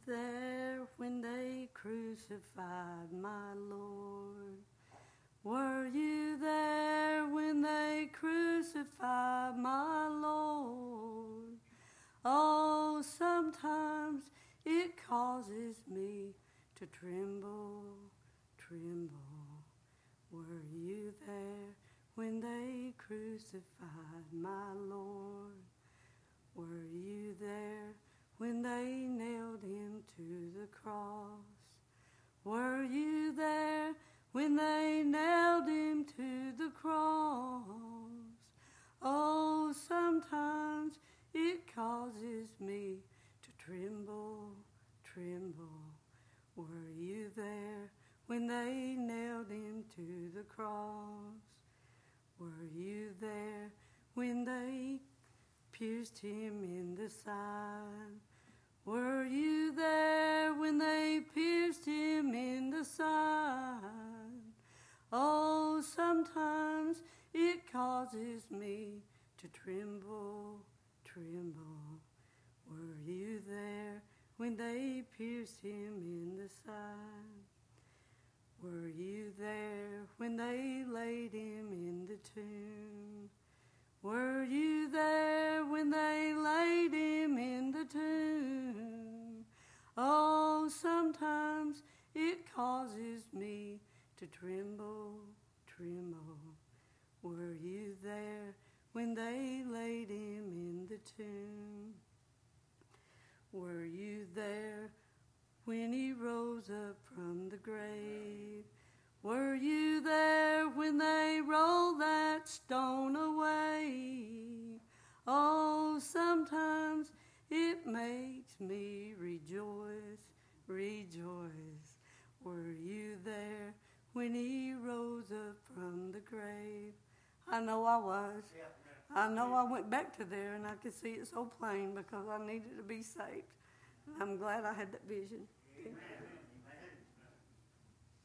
there when they crucified my Lord? Were you there when they crucified my Lord? Oh, sometimes it causes me to tremble, tremble. Were you there when they crucified my Lord? Were you there when they nailed him to the cross? Were you there when they nailed him to the cross? Oh, sometimes it causes me to tremble, tremble. Were you there when they nailed him to the cross? Were you there when they pierced him in the side? Were you there when they pierced him in the side? Oh, sometimes it causes me to tremble, tremble. Were you there when they pierced him in the side? Were you there when they laid him in the tomb? Were you there when they laid him in the tomb? Oh, sometimes it causes me to tremble, tremble. Were you there when they laid him in the tomb? Were you there when he rose up from the grave? Were you there when they rolled that stone away? Oh, sometimes it makes me rejoice, rejoice. Were you there when he rose up from the grave? I know I was. I know I went back to there and I could see it so plain because I needed to be saved. I'm glad I had that vision. Amen.